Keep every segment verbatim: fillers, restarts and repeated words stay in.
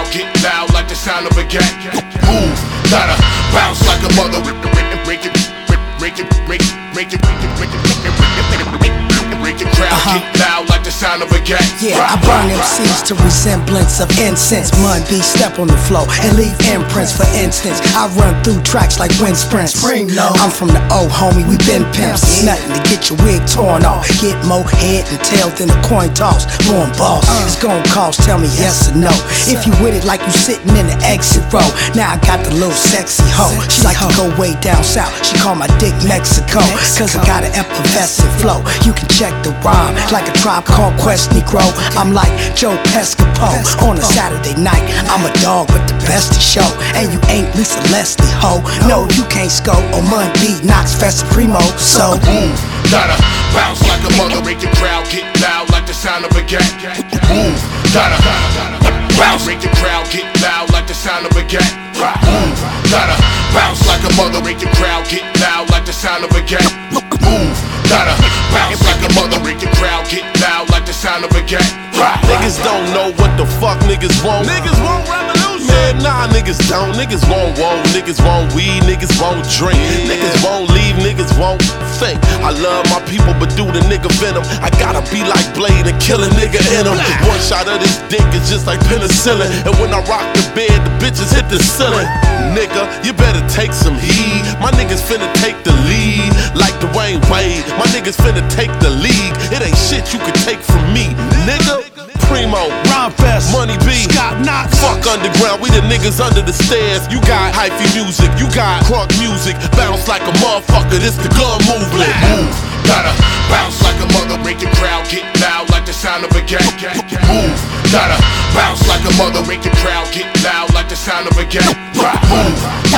get loud like the sound of a gat. Move, gotta bounce like a mother. Break it, break it, break it, break it, break it, break it, break it, break it, break it. Break the crowd, uh-huh. Get loud like the sound of a gat. Yeah, I burn M Cs to resemblance of incense. Mud B step on the flow and leave imprints. For instance, I run through tracks like wind sprints. I'm from the old homie, we been pimps. It's nothing to get your wig torn off. Get more head and tail than a coin toss. Born boss, it's gon' cost, tell me yes or no. If you with it like you sitting in the exit row. Now I got the little sexy hoe. She like to go way down south. She call my dick Mexico, cause I got an effervescent flow. You can check the rhyme like a Tribe Called Quest Negro. I'm like Joe Pescopo on a Saturday night. I'm a dog with the best to show, and you ain't Lisa Leslie ho. No, you can't score on Mud B, Knox, Festa Primo. So boom, gotta bounce like a mother. Make the crowd get loud like the sound of a gat. Boom, gotta bounce. Make the crowd get loud like the sound of a gat. Boom, gotta bounce like a mother. Make the crowd get loud like the sound of a gat. Boom, gotta bounce like a mother. Make the crowd get loud like the sound of a gat. Niggas don't know what the fuck niggas want. Niggas want revolution. Man, nah, niggas don't. Niggas won't want. Niggas won't weed. Niggas won't drink. Yeah. Niggas won't leave. Niggas won't think. I love my people, but do the nigga venom. I gotta be like Blade and kill a nigga in him. One shot of this dick is just like penicillin. And when I rock the bed, the bitches hit the ceiling. Nigga, you better take some heed. My niggas finna take the lead like Dwayne Wade. My niggas finna take the league. It ain't shit you can take from me, nigga. Primo, Rhymefest, Money B, Scott Knox. Fuck underground, we the niggas under the stairs. You got hyphy music, you got crunk music. Bounce like a motherfucker, this the gun movement. Move, gotta bounce like a mother. Make the crowd get loud like the sound of a gat. Move, gotta bounce like a mother. Make the crowd get loud like the sound of a gat. Move,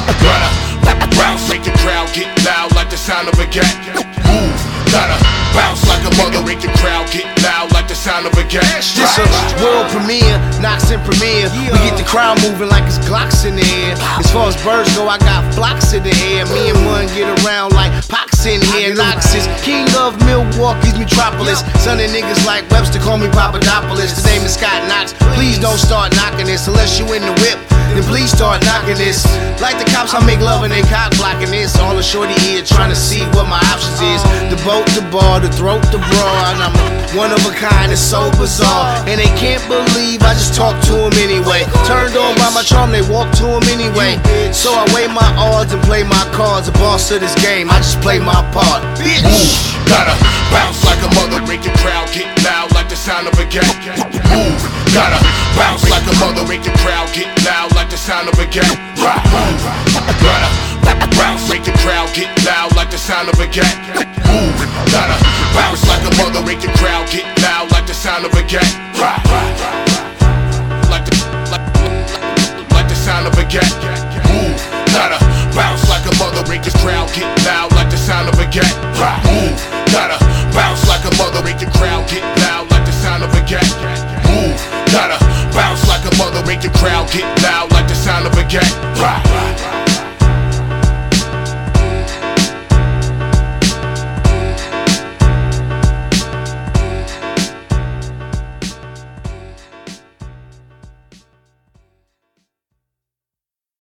gotta bounce. Make the crowd get loud like the sound of a gat. Move, gotta bounce like a mother. Make the crowd get loud like the sound of a gat. This a world premiere, Knox and premiere. We get the crowd moving like it's Glocks in the air. As far as birds go, I got flocks in the air. Me and one get around like Pox in here. Knox is king of Milwaukee's metropolis. Son of niggas like Webster call me Papadopoulos. The name is Scott Knox. Please don't start knocking this unless you in the whip. Then please start knocking this. Like the cops, I make love and they cock blocking this. All the shorty here trying to see what my options is. The boat, the bar, the throat, the bra. And I'm one of a kind, it's so bizarre. And they can't believe I just talk to them anyway. Turned on by my charm, they walk to them anyway. So I weigh my odds and play my cards. The boss of this game, I just play my part. Bitch! Move, gotta bounce like a mother. Make the crowd get loud like the sound of a gat. Move, gotta bounce like a mother. Make the crowd get loud like the sound of a gat. Move, gotta bounce. Make the crowd get loud like the sound of a gat. Move, gotta bounce like a mother. Make the crowd get loud like the sound of a gat.